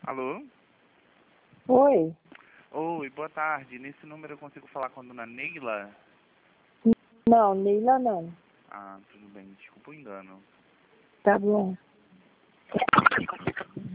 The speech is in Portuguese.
Alô? Oi. Oi, boa tarde. Nesse número eu consigo falar com a dona Neila? Não, Neila não. Ah, tudo bem. Desculpa o engano. Tá bom.